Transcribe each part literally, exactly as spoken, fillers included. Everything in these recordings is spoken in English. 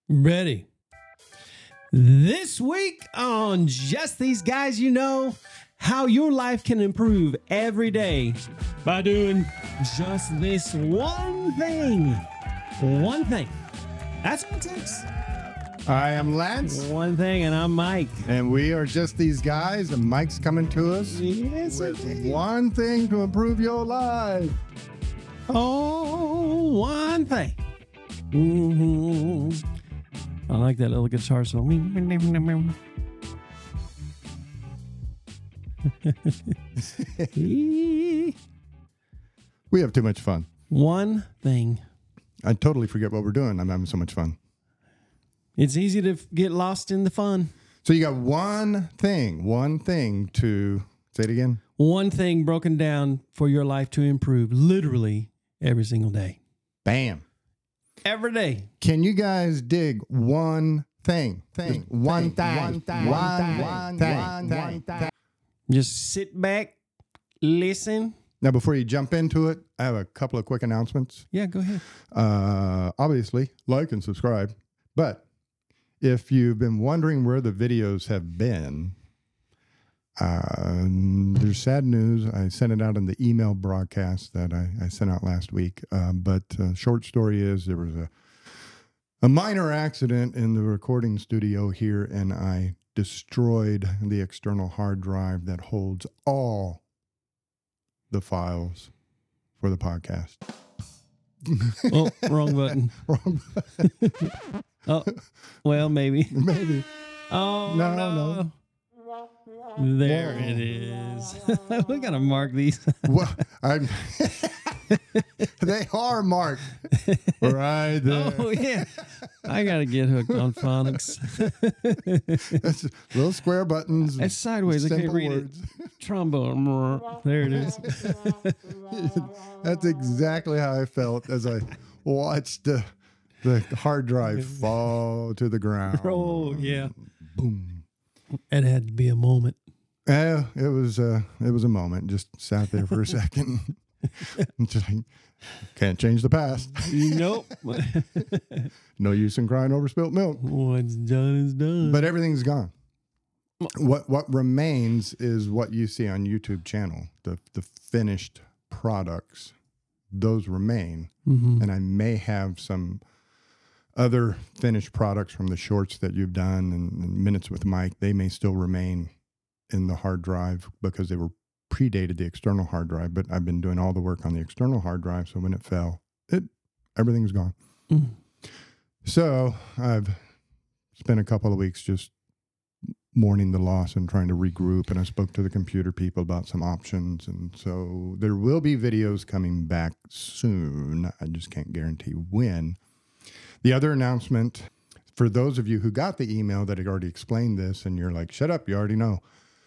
Ready. This week on Just These Guys You Know, how your life can improve every day by doing just this one thing. One thing. That's what it takes. I am Lance. One thing, and I'm Mike. And we are just these guys, and Mike's coming to us Yes, with indeed. one thing to improve your life. Oh, one thing. Mhm. I like that little guitar song. We have too much fun. One thing. I totally forget what we're doing. I'm having so much fun. It's easy to f- get lost in the fun. So you got one thing, one thing to, say it again. One thing broken down for your life to improve literally every single day. Bam. Every day. Can you guys dig one thing? Thing. Just One thing, thing. one thing, One one thing. thing, thing. one thing, thing. thing. Just sit back, listen. Now, before you jump into it, I have a couple of quick announcements. Yeah, go ahead. Uh, obviously, like and subscribe. But if you've been wondering where the videos have been, uh, there's sad news. I sent it out in the email broadcast that I, I sent out last week. Uh, but uh, short story is there was a a minor accident in the recording studio here, and I destroyed the external hard drive that holds all the files for the podcast. Oh, wrong button. Wrong. Oh, well, maybe. Maybe. Oh, No, no. no. There it is. We got to mark these. Well, I'm they are marked right there. Oh, yeah. I got to get hooked on phonics. That's little square buttons. It's sideways. I can't simple read words. it. Trombone. There it is. That's exactly how I felt as I watched the, the hard drive fall to the ground. Oh, yeah. Boom. It had to be a moment. Yeah, it was uh, it was a moment. Just sat there for a second. Just like, can't change the past. Nope. No use in crying over spilt milk. What's done is done. But everything's gone. What what remains is what you see on YouTube channel, the the finished products. Those remain, Mhm. and I may have some other finished products from the shorts that you've done and, and minutes with Mike. They may still remain in the hard drive because they were predated the external hard drive. But I've been doing all the work on the external hard drive, so when it fell, it everything's gone. Mm. So I've spent a couple of weeks just mourning the loss and trying to regroup. And I spoke to the computer people about some options. And so there will be videos coming back soon. I just can't guarantee when. The other announcement, for those of you who got the email that had already explained this and you're like, shut up, you already know.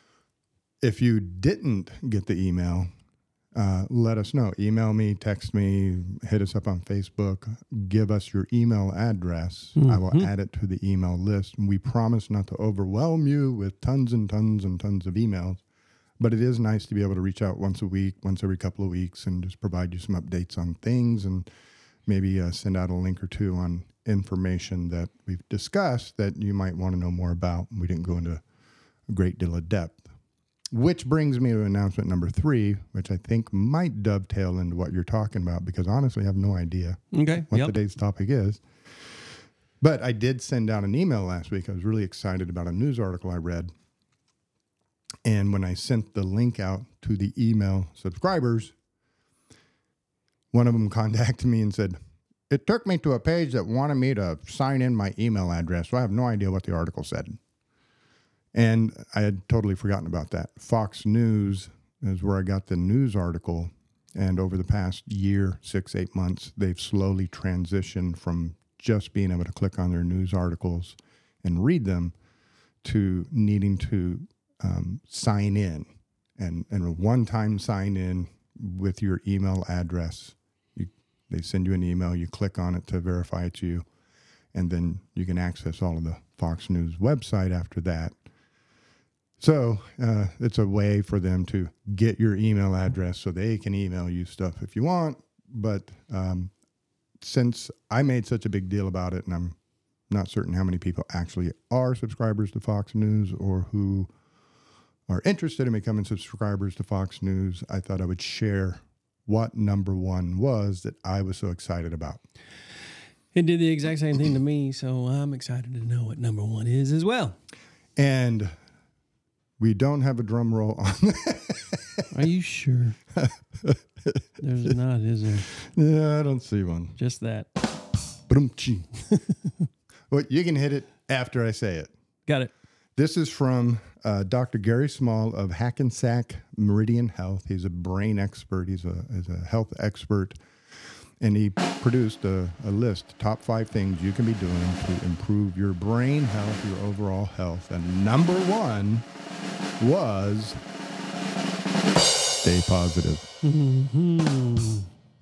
If you didn't get the email, Uh, let us know. Email me, text me, hit us up on Facebook, give us your email address. Mm-hmm. I will add it to the email list. And we promise not to overwhelm you with tons and tons and tons of emails. But it is nice to be able to reach out once a week, once every couple of weeks, and just provide you some updates on things and maybe uh, send out a link or two on information that we've discussed that you might want to know more about. We didn't go into a great deal of depth. Which brings me to announcement number three, which I think might dovetail into what you're talking about, because honestly, I have no idea Okay. what Yep. today's topic is. But I did send out an email last week. I was really excited about a news article I read. And when I sent the link out to the email subscribers, one of them contacted me and said, it took me to a page that wanted me to sign in my email address, so I have no idea what the article said. And I had totally forgotten about that. Fox News is where I got the news article. And over the past year, six, eight months, they've slowly transitioned from just being able to click on their news articles and read them to needing to um, sign in. And, and a one-time sign in with your email address. You, they send you an email, you click on it to verify it's you, and then you can access all of the Fox News website after that. So uh, it's a way for them to get your email address so they can email you stuff if you want. But um, since I made such a big deal about it and I'm not certain how many people actually are subscribers to Fox News or who are interested in becoming subscribers to Fox News, I thought I would share what number one was that I was so excited about. It did the exact same thing to me, so I'm excited to know what number one is as well. And we don't have a drum roll on that. Are you sure? There's not, is there? Yeah, I don't see one. Just that. Ba-dum-chee. Well, you can hit it after I say it. Got it. This is from uh, Doctor Gary Small of Hackensack Meridian Health. He's a brain expert. He's a, he's a health expert. And he produced a, a list, top five things you can be doing to improve your brain health, your overall health. And number one was stay positive. Mm-hmm.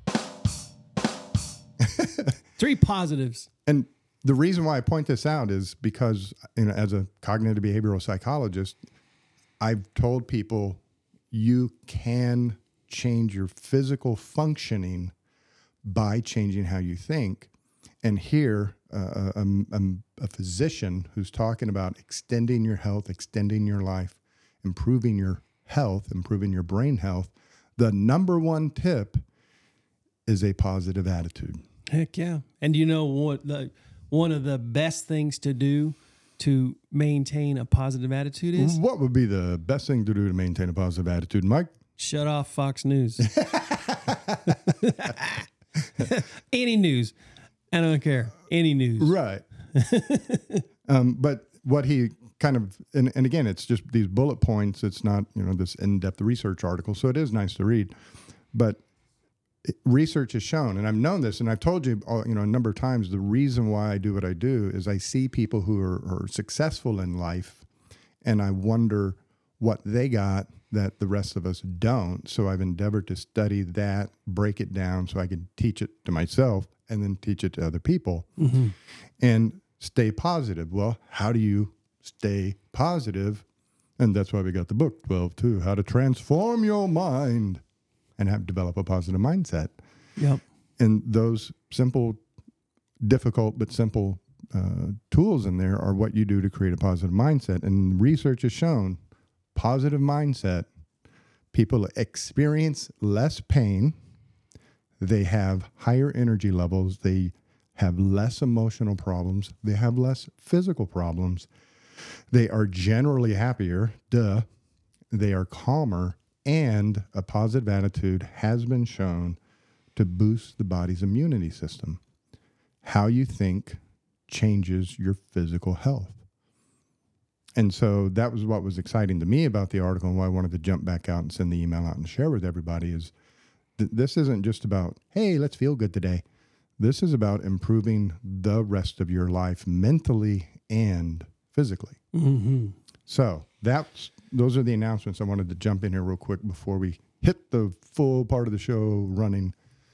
Three positives. And the reason why I point this out is because, you know, as a cognitive behavioral psychologist, I've told people you can change your physical functioning by changing how you think. And here, uh, a, a, a physician who's talking about extending your health, extending your life, improving your health, improving your brain health, the number one tip is a positive attitude. Heck yeah. And you know what? The, one of the best things to do to maintain a positive attitude is? What would be the best thing to do to maintain a positive attitude, Mike? Shut off Fox News. Any news. I don't care. Any news. Right. um, but what he kind of, and, and again, it's just these bullet points. It's not, you know, this in-depth research article. So it is nice to read. But it, research has shown, and I've known this, and I've told you, you know, a number of times, the reason why I do what I do is I see people who are, are successful in life, and I wonder what they got that the rest of us don't. So I've endeavored to study that, break it down so I can teach it to myself and then teach it to other people. Mm-hmm. And stay positive. Well, how do you stay positive? And that's why we got the book twelve two, How to Transform Your Mind and have develop a positive mindset. Yep. And those simple, difficult but simple uh, tools in there are what you do to create a positive mindset. And research has shown positive mindset, people experience less pain, they have higher energy levels, they have less emotional problems, they have less physical problems, they are generally happier, duh, they are calmer, and a positive attitude has been shown to boost the body's immunity system. How you think changes your physical health. And so that was what was exciting to me about the article and why I wanted to jump back out and send the email out and share with everybody is th- this isn't just about, hey, let's feel good today. This is about improving the rest of your life mentally and physically. Mm-hmm. So that's those are the announcements. I wanted to jump in here real quick before we hit the full part of the show running.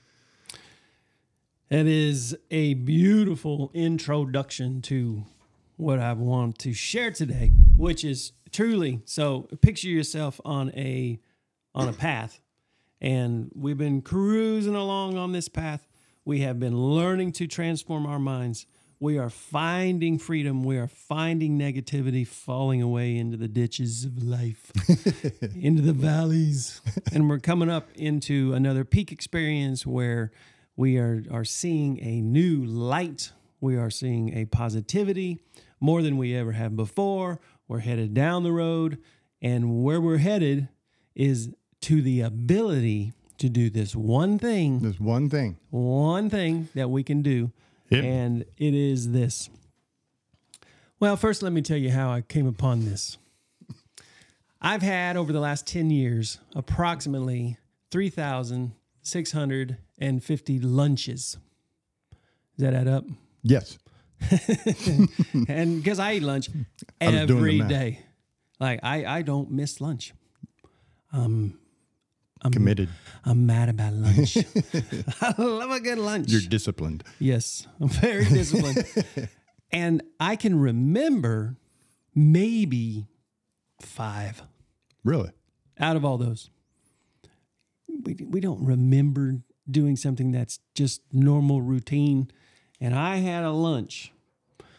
It is a beautiful introduction to what I want to share today, which is truly, so picture yourself on a on a path, and we've been cruising along on this path. We have been learning to transform our minds. We are finding freedom. We are finding negativity falling away into the ditches of life, into the valleys, and we're coming up into another peak experience where we are, are seeing a new light. We are seeing a positivity more than we ever have before. We're headed down the road, and where we're headed is to the ability to do this one thing. There's one thing. One thing that we can do, Yep. and it is this. Well, first, let me tell you how I came upon this. I've had, over the last ten years, approximately three thousand six hundred fifty lunches. Does that add up? Yes. And because I eat lunch I was doing the every math. day. Like, I, I don't miss lunch. Um, I'm Committed. I'm mad about lunch. I love a good lunch. You're disciplined. Yes, I'm very disciplined. And I can remember maybe five Really? out of all those. We, we don't remember doing something that's just normal routine. And I had a lunch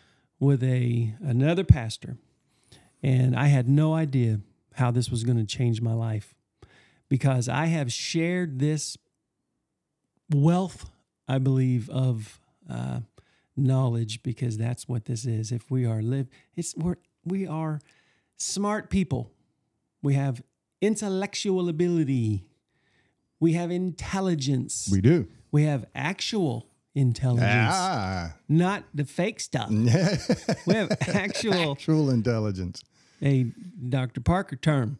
with a another pastor, and I had no idea how this was going to change my life, because I have shared this wealth, I believe, of uh, knowledge, because that's what this is. If we are live, it's we're we are smart people. We have intellectual ability. We have intelligence. We do. We have actual intelligence, Ah. not the fake stuff. We have actual, Actual intelligence. a Doctor Parker term.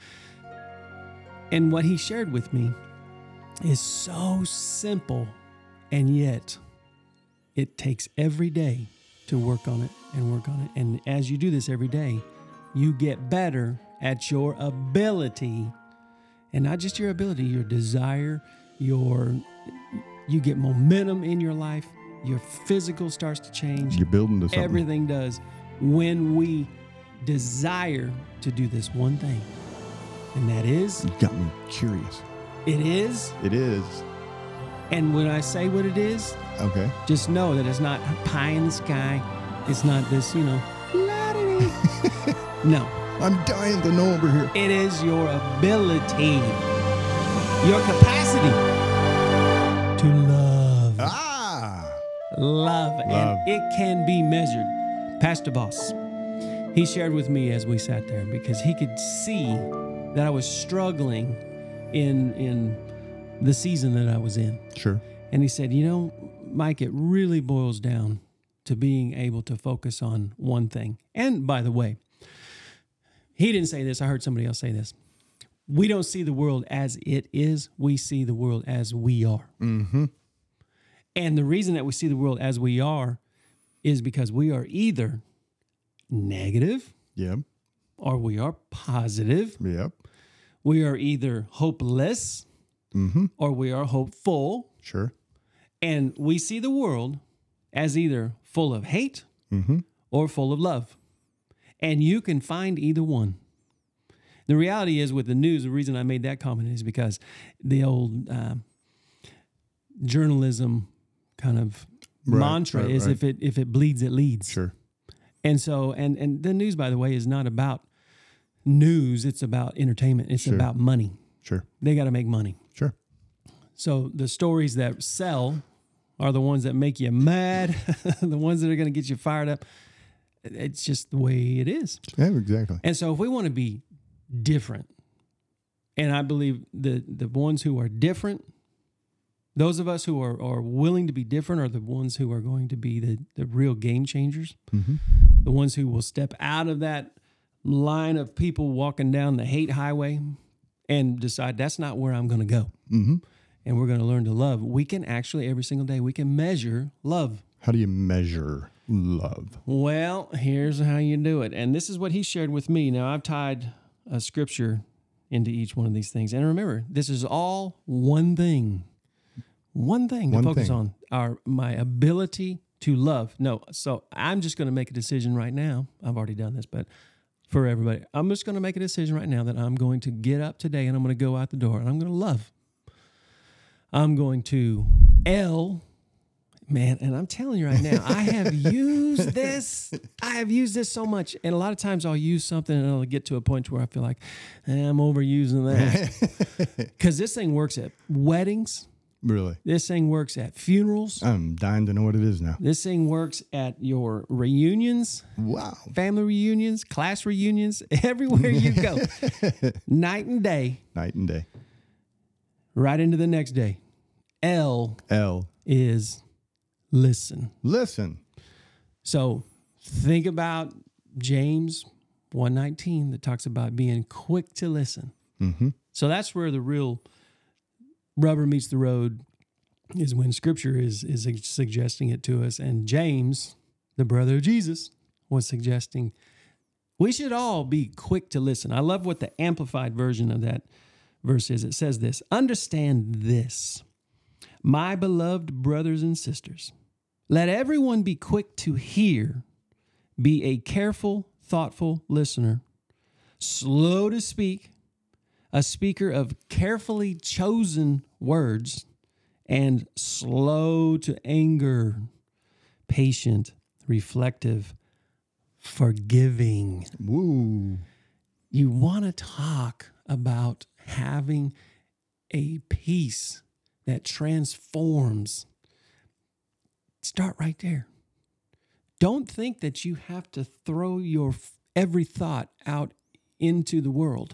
And what he shared with me is so simple, and yet it takes every day to work on it and work on it. And as you do this every day, you get better at your ability, and not just your ability, your desire, your you get momentum in your life, your physical starts to change. You're building to something. Everything does when we desire to do this one thing. And that is, You got me curious. it is, It is. and when I say what it is, Okay. just know that it's not pie in the sky. It's not this, you know, la-di-di. No, I'm dying to know over here. it is your ability, your capacity to love. Ah. Love, Love. and it can be measured. Pastor Boss, he shared with me as we sat there, because he could see that I was struggling in in the season that I was in. Sure. And he said, you know, Mike, it really boils down to being able to focus on one thing. And by the way, he didn't say this. I heard somebody else say this. We don't see the world as it is. We see the world as we are. Mm-hmm. And the reason that we see the world as we are is because we are either negative Yep. or we are positive. Yep. We are either hopeless Mm-hmm. or we are hopeful. Sure. And we see the world as either full of hate Mm-hmm. or full of love. And you can find either one. The reality is, with the news, the reason I made that comment is because the old uh, journalism kind of Right, mantra right, is right. if it if it bleeds, it leads. Sure. And so, and and the news, by the way, is not about news. It's about entertainment. It's Sure. about money. Sure. They got to make money. Sure. So the stories that sell are the ones that make you mad, the ones that are going to get you fired up. It's just the way it is. Yeah, exactly. And so if we want to be different, and I believe the the ones who are different, those of us who are, are willing to be different are the ones who are going to be the, the real game changers, Mm-hmm. the ones who will step out of that line of people walking down the hate highway and decide that's not where I'm going to go. Mm-hmm. And we're going to learn to love. We can actually, every single day, we can measure love. How do you measure love? Well, here's how you do it. And this is what he shared with me. Now, I've tied a scripture into each one of these things. And remember, this is all one thing. One thing One to focus thing. on, our my ability to love. No, so I'm just going to make a decision right now. I've already done this, but for everybody, I'm just going to make a decision right now that I'm going to get up today and I'm going to go out the door and I'm going to love. I'm going to L, man, and I'm telling you right now, I have used this. I have used this so much. And a lot of times I'll use something and I'll get to a point where I feel like eh, I'm overusing that. Because this thing works at weddings. Really? This thing works at funerals. I'm dying to know what it is now. This thing works at your reunions, Wow. family reunions, class reunions, everywhere you go. Night and day, Night and day. right into the next day. L L. is listen. Listen. So think about James one nineteen that talks about being quick to listen. Mm-hmm. So that's where the real rubber meets the road, is when Scripture is is suggesting it to us. And James, the brother of Jesus, was suggesting we should all be quick to listen. I love what the amplified version of that verse is. It says this: understand this, my beloved brothers and sisters. Let everyone be quick to hear, be a careful, thoughtful listener, slow to speak, a speaker of carefully chosen words, and slow to anger, patient, reflective, forgiving. Woo. You want to talk about having a peace that transforms. Start right there. Don't think that you have to throw your every thought out into the world.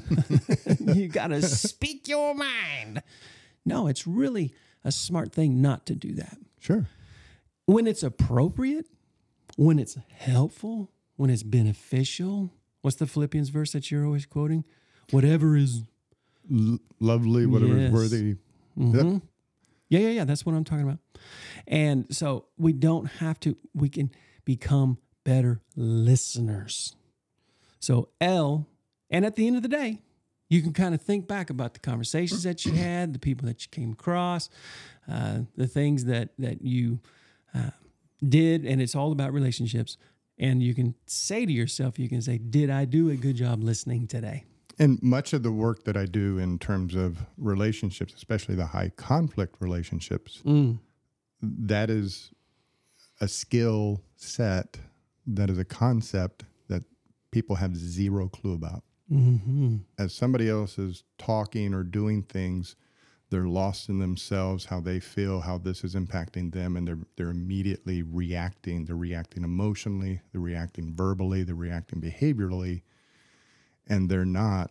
You got to speak your mind. No, it's really a smart thing not to do that. Sure. When it's appropriate, when it's helpful, when it's beneficial. What's the Philippians verse that you're always quoting? Whatever is L- lovely, whatever Yes. is worthy. Mm-hmm. Yep. Yeah, yeah, yeah. That's what I'm talking about. And so we don't have to, we can become better listeners. So L, and at the end of the day, you can kind of think back about the conversations that you had, the people that you came across, uh, the things that, that you uh, did, and it's all about relationships. And you can say to yourself, you can say, did I do a good job listening today? And much of the work that I do in terms of relationships, especially the high conflict relationships, Mm. that is a skill set, that is a concept that people have zero clue about. Mm-hmm. As somebody else is talking or doing things, they're lost in themselves, how they feel, how this is impacting them, and they're they're immediately reacting. They're reacting emotionally, they're reacting verbally, they're reacting behaviorally, and they're not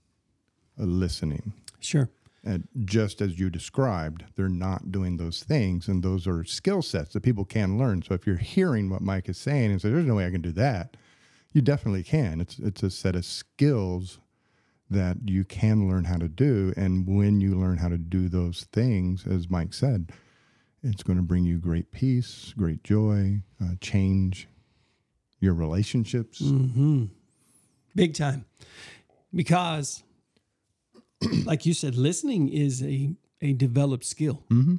uh, listening. Sure. And just as you described, they're not doing those things, and those are skill sets that people can learn. So if you're hearing what Mike is saying and say, "There's no way I can do that," you definitely can. It's it's a set of skills that you can learn how to do, and when you learn how to do those things, as Mike said, it's going to bring you great peace, great joy, uh, change your relationships. Mm-hmm. Big time. Because, like you said, listening is a, a developed skill. Mm-hmm.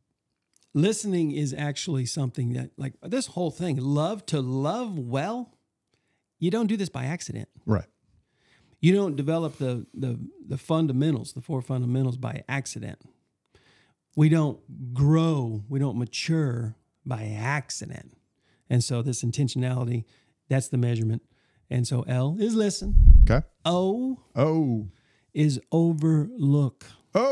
Listening is actually something that, like this whole thing, love to love well, you don't do this by accident. Right. You don't develop the, the, the fundamentals, the four fundamentals by accident. We don't grow, we don't mature by accident. And so this intentionality, that's the measurement. And so L is listen. Okay. O Oh. is overlook.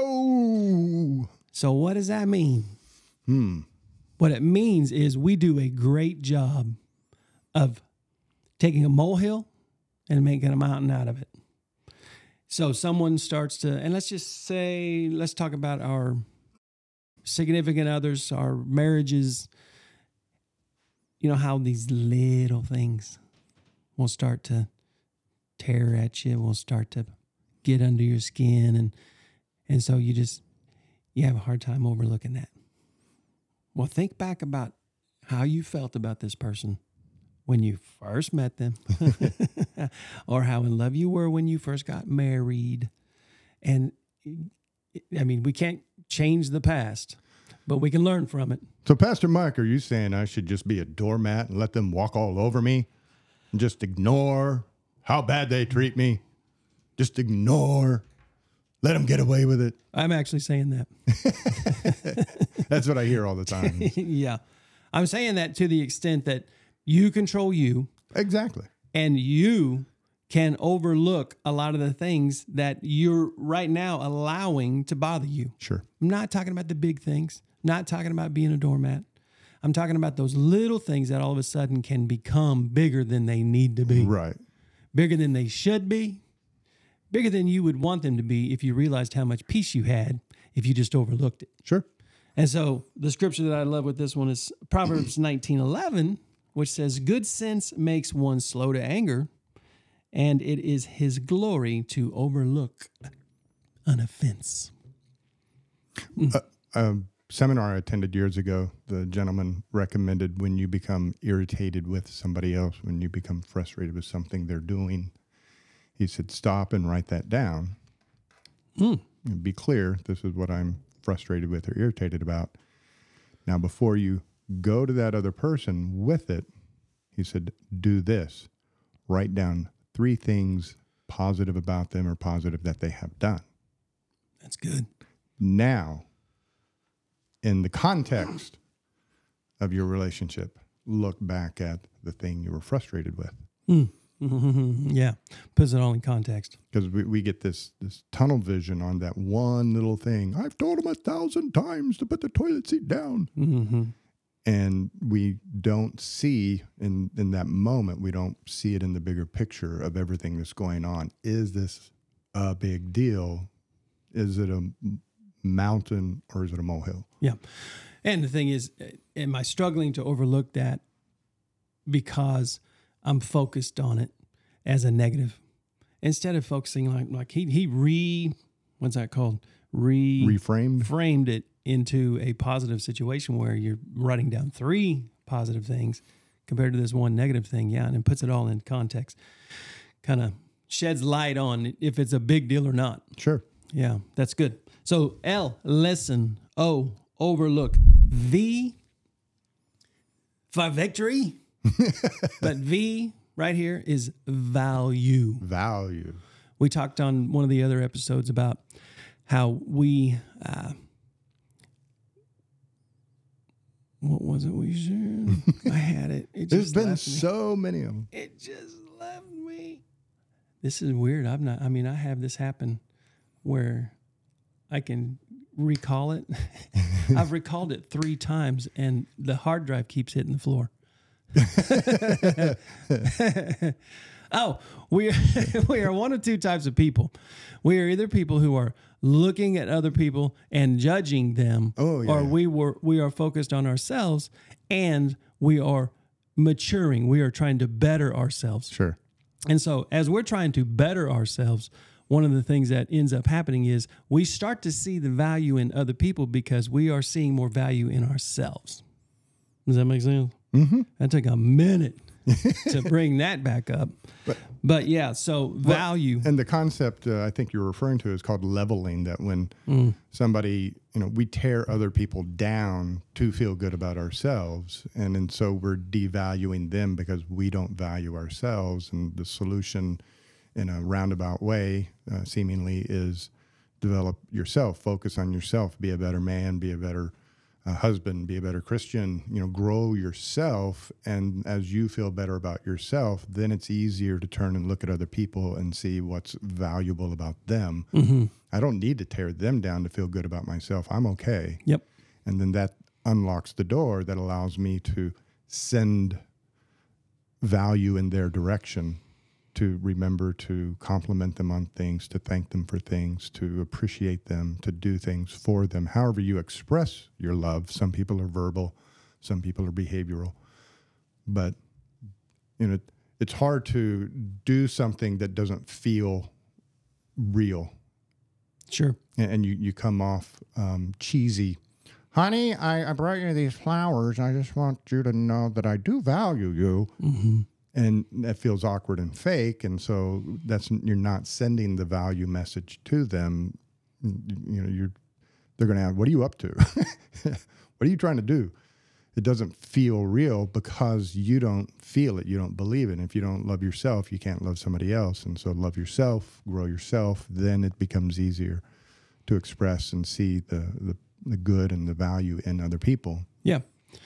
Oh. So what does that mean? Hmm. What it means is we do a great job of taking a molehill and making a mountain out of it. So someone starts to, and let's just say, let's talk about our significant others, our marriages. You know how these little things will start to tear at you, will start to get under your skin. And, and so you just, you have a hard time overlooking that. Well, think back about how you felt about this person when you first met them, or how in love you were when you first got married. And I mean, we can't change the past, but we can learn from it. So, Pastor Mike, are you saying I should just be a doormat and let them walk all over me and just ignore how bad they treat me? Just ignore, let them get away with it. I'm actually saying that. That's what I hear all the time. Yeah. I'm saying that to the extent that you control you. Exactly. And you can overlook a lot of the things that you're right now allowing to bother you. Sure. I'm not talking about the big things, not talking about being a doormat. I'm talking about those little things that all of a sudden can become bigger than they need to be. Right. Bigger than they should be. Bigger than you would want them to be if you realized how much peace you had if you just overlooked it. Sure. And so the scripture that I love with this one is Proverbs nineteen eleven, which says, good sense makes one slow to anger, and it is his glory to overlook an offense. A, a seminar I attended years ago, the gentleman recommended when you become irritated with somebody else, when you become frustrated with something they're doing, he said, stop and write that down. Mm. And be clear, this is what I'm frustrated with or irritated about. Now, before you go to that other person with it, he said, do this. Write down three things positive about them or positive that they have done. That's good. Now, in the context of your relationship, look back at the thing you were frustrated with. Mm. Mm-hmm. Yeah. Puts it all in context. Because we, we get this this tunnel vision on that one little thing. I've told him a thousand times to put the toilet seat down. Mm-hmm. And we don't see in, in that moment, we don't see it in the bigger picture of everything that's going on. Is this a big deal? Is it a mountain or is it a molehill? Yeah. And the thing is, am I struggling to overlook that because I'm focused on it as a negative instead of focusing like, like he, he re, what's that called? Re Reframed. Framed it into a positive situation where you're writing down three positive things compared to this one negative thing. Yeah. And it puts it all in context, kind of sheds light on if it's a big deal or not. Sure. Yeah, that's good. So L, listen. O, overlook. V, for victory. But V right here is value. Value. We talked on one of the other episodes about how we, uh, what was it we shared? I had it. it There's just been left me. so many of them. It just left me. This is weird. I'm not, I mean, I have this happen where I can recall it. I've recalled it three times and the hard drive keeps hitting the floor. Oh, we are, we are one of two types of people. We are either people who are looking at other people and judging them, oh, yeah. or we were we are focused on ourselves and we are maturing. We are trying to better ourselves. Sure. And so as we're trying to better ourselves, one of the things that ends up happening is we start to see the value in other people because we are seeing more value in ourselves. Does that make sense? Mm-hmm. That took a minute to bring that back up. But, but yeah, so value. And the concept uh, I think you're referring to is called leveling, that when Mm. somebody, you know, we tear other people down to feel good about ourselves. And, and so we're devaluing them because we don't value ourselves. And the solution in a roundabout way, uh, seemingly, is develop yourself, focus on yourself, be a better man, be a better uh, husband, be a better Christian, you know, grow yourself. And as you feel better about yourself, then it's easier to turn and look at other people and see what's valuable about them. Mm-hmm. I don't need to tear them down to feel good about myself. I'm okay. Yep. And then that unlocks the door that allows me to send value in their direction, to remember to compliment them on things, to thank them for things, to appreciate them, to do things for them. However you express your love. Some people are verbal, some people are behavioral. But, you know, it's hard to do something that doesn't feel real. Sure. And, and you, you come off um, cheesy. Honey, I, I brought you these flowers. I just want you to know that I do value you. Mm-hmm. And that feels awkward and fake, and so that's you're not sending the value message to them. You know, you're they're going to ask, "What are you up to? What are you trying to do?" It doesn't feel real because you don't feel it, you don't believe it. And if you don't love yourself, you can't love somebody else. And so, love yourself, grow yourself. Then it becomes easier to express and see the the, the good and the value in other people. Yeah.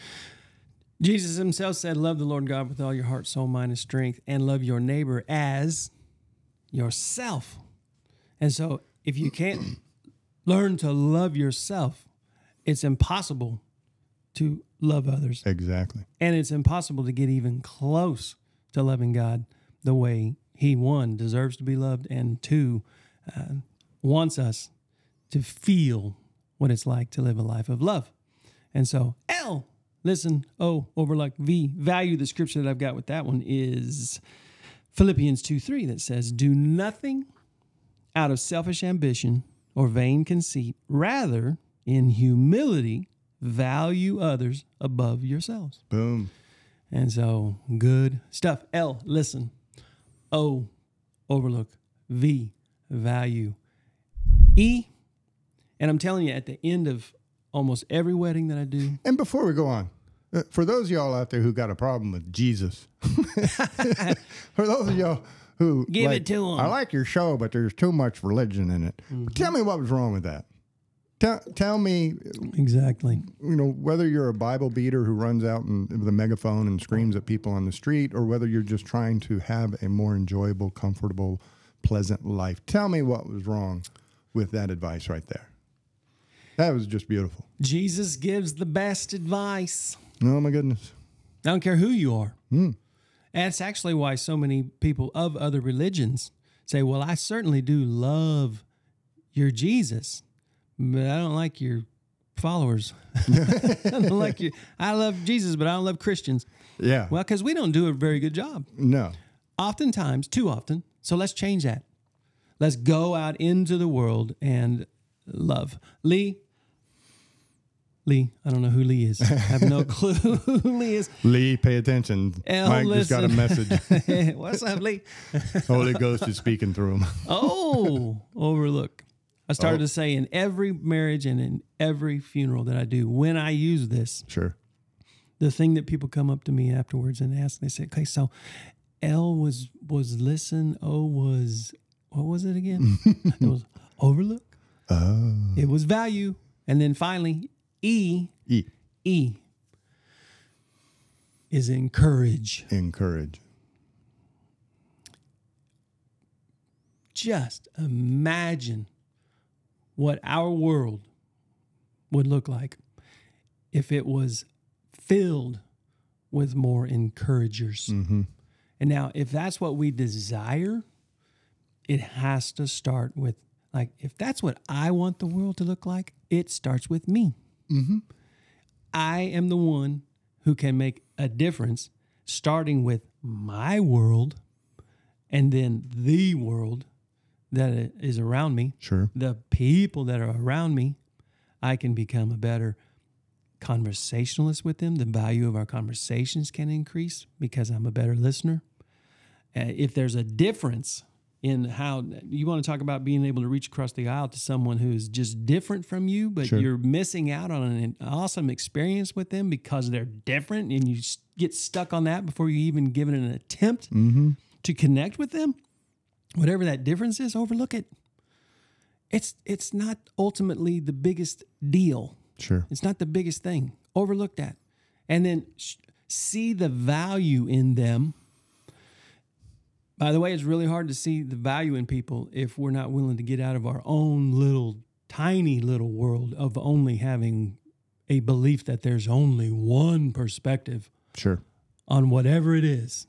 Jesus himself said, love the Lord God with all your heart, soul, mind, and strength, and love your neighbor as yourself. And so if you can't learn to love yourself, it's impossible to love others. Exactly. And it's impossible to get even close to loving God the way he, one, deserves to be loved, and two, uh, wants us to feel what it's like to live a life of love. And so, L, listen, O, overlook, V, value. The scripture that I've got with that one is Philippians two three that says, do nothing out of selfish ambition or vain conceit. Rather, in humility, value others above yourselves. Boom. And so, good stuff. L, listen. O, overlook. V, value. E, and I'm telling you, at the end of almost every wedding that I do. And before we go on, uh, for those of y'all out there who got a problem with Jesus, for those of y'all who give like, it to them. I like your show, but there's too much religion in it. Mm-hmm. Tell me what was wrong with that. Tell, tell me, Exactly. you know, whether you're a Bible beater who runs out and, with a megaphone and screams at people on the street, or whether you're just trying to have a more enjoyable, comfortable, pleasant life. Tell me what was wrong with that advice right there. That was just beautiful. Jesus gives the best advice. Oh, my goodness. I don't care who you are. Mm. And it's actually why so many people of other religions say, well, I certainly do love your Jesus, but I don't like your followers. I don't like you. I love Jesus, but I don't love Christians. Yeah. Well, because we don't do a very good job. No. Oftentimes, too often. So let's change that. Let's go out into the world and love. Lee, Lee, I don't know who Lee is. I have no clue who Lee is. Lee, pay attention. El, Mike listen. just got a message. What's up, Lee? Holy Ghost is speaking through him. Oh, overlook. I started Oh. to say in every marriage and in every funeral that I do, when I use this, Sure. the thing that people come up to me afterwards and ask, they say, okay, so L was was listen, O was, what was it again? It was overlook. Oh. It was value. And then finally, E, E. E is encourage. Encourage. Just imagine what our world would look like if it was filled with more encouragers. Mm-hmm. And now, if that's what we desire, it has to start with, like, if that's what I want the world to look like, it starts with me. Mm-hmm. I am the one who can make a difference, starting with my world and then the world that is around me. Sure. The people that are around me. I can become a better conversationalist with them. The value of our conversations can increase because I'm a better listener. Uh, if there's a difference in how you want to talk about being able to reach across the aisle to someone who's just different from you, but Sure. you're missing out on an awesome experience with them because they're different, and you s- get stuck on that before you even give it an attempt Mm-hmm. to connect with them, whatever that difference is, overlook it. It's it's not ultimately the biggest deal. Sure. It's not the biggest thing. Overlook that. And then sh- see the value in them. By the way, it's really hard to see the value in people if we're not willing to get out of our own little, tiny little world of only having a belief that there's only one perspective Sure. on whatever it is.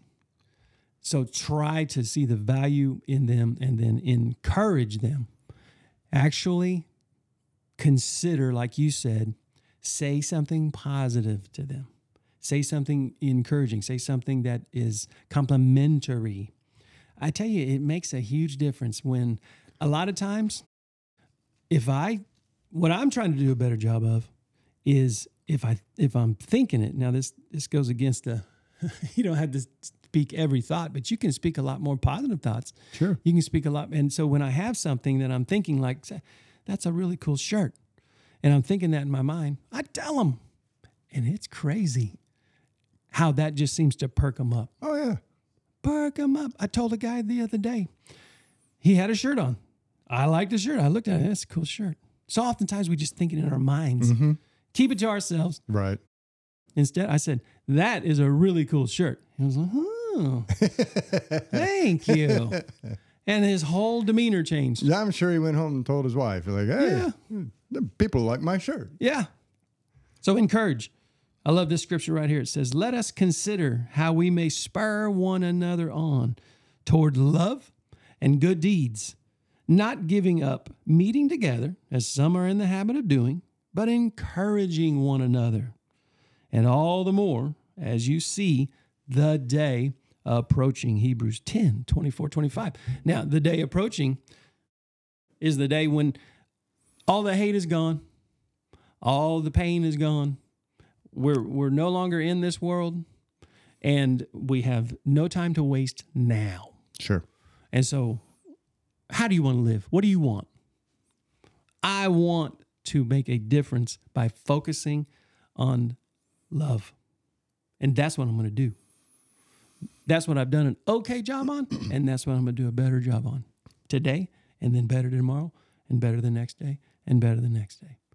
So try to see the value in them and then encourage them. Actually consider, like you said, say something positive to them. Say something encouraging. Say something that is complimentary. I tell you, it makes a huge difference when a lot of times, if I, what I'm trying to do a better job of is if I, if I'm thinking it, now this, this goes against the, you don't have to speak every thought, but you can speak a lot more positive thoughts. Sure. You can speak a lot. And so when I have something that I'm thinking like, say, that's a really cool shirt, and I'm thinking that in my mind, I tell them. And it's crazy how that just seems to perk them up. Oh, yeah. Perk them up. I told a guy the other day, he had a shirt on. I liked the shirt. I looked at it. That's a cool shirt. So oftentimes we just think it in our minds. Mm-hmm. Keep it to ourselves. Right. Instead, I said, that is a really cool shirt. He was like, oh, thank you. And his whole demeanor changed. Yeah, I'm sure he went home and told his wife, like, hey, the people like my shirt. Yeah. So encourage. I love this scripture right here. It says, let us consider how we may spur one another on toward love and good deeds, not giving up meeting together, as some are in the habit of doing, but encouraging one another. And all the more as you see the day approaching. Hebrews ten, twenty-four, twenty-five. Now, the day approaching is the day when all the hate is gone. All the pain is gone. We're, we're no longer in this world, and we have no time to waste now. Sure. And so, how do you want to live? What do you want? I want to make a difference by focusing on love. And that's what I'm going to do. That's what I've done an okay job on, and that's what I'm going to do a better job on today, and then better tomorrow, and better the next day, and better the next day.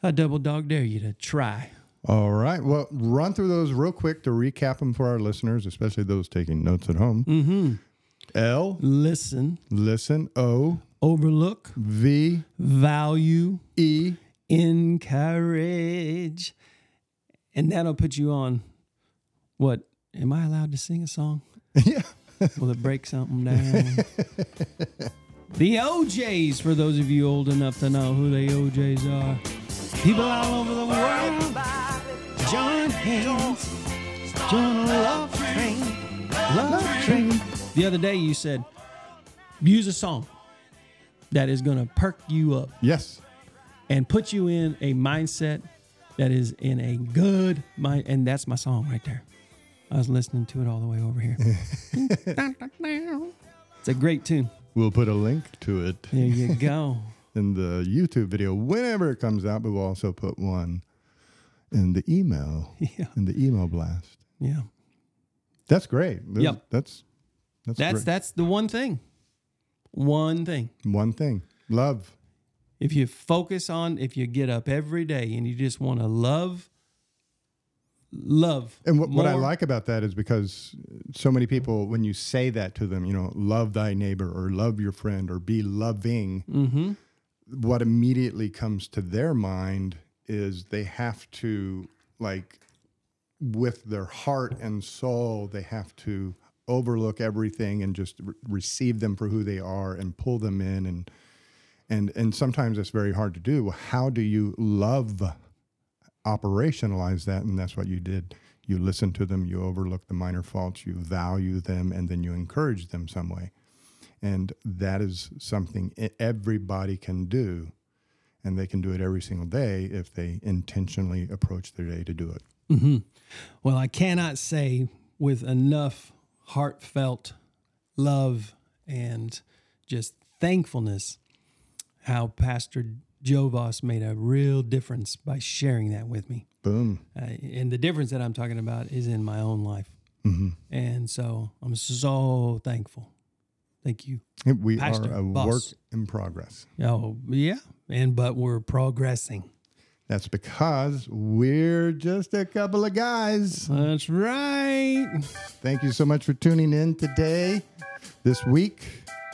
I double dog dare you to try. All right. Well, run through those real quick to recap them for our listeners, especially those taking notes at home. Mm-hmm. L. Listen. Listen. O. Overlook. V. Value. E. Encourage. And that'll put you on, what, am I allowed to sing a song? Yeah. Will it break something down? The O Js, for those of you old enough to know who the O Js are. People all over the world. John Haynes. John Love Train. Love Train. The other day you said, use a song that is going to perk you up. Yes. And put you in a mindset that is in a good mind. And that's my song right there. I was listening to it all the way over here. It's a great tune. We'll put a link to it. There you go. In the YouTube video whenever it comes out, but we'll also put one in the email. Yeah. In the email blast. Yeah. That's great. That's, Yep. That's that's That's great. that's the one thing. One thing. One thing. Love. If you focus on, if you get up every day and you just want to love, love. And what, what I more. like about that is because so many people, when you say that to them, you know, love thy neighbor or love your friend or be loving, Mm-hmm. what immediately comes to their mind is they have to, like, with their heart and soul, they have to overlook everything and just re- receive them for who they are and pull them in. And, and, and sometimes it's very hard to do. Well, how do you love, operationalize that? And that's what you did. You listen to them, you overlook the minor faults, you value them, and then you encourage them some way. And that is something everybody can do. And they can do it every single day if they intentionally approach their day to do it. Mm-hmm. Well, I cannot say with enough heartfelt love and just thankfulness how Pastor Joe Voss made a real difference by sharing that with me. Boom. Uh, and the difference that I'm talking about is in my own life. Mm-hmm. And so I'm so thankful. Thank you. We Pastor are a Voss. work in progress. Oh, yeah. And but we're progressing. That's because we're just a couple of guys. That's right. Thank you so much for tuning in today, this week.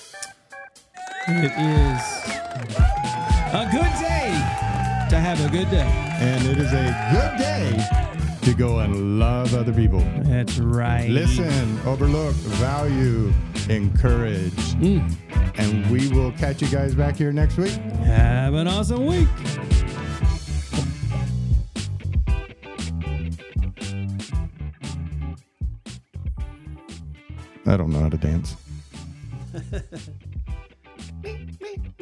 It is a good day to have a good day. And it is a good day to go and love other people. That's right. Listen, overlook, value, encourage. Mm. And we will catch you guys back here next week. Have an awesome week. I don't know how to dance. Me, me.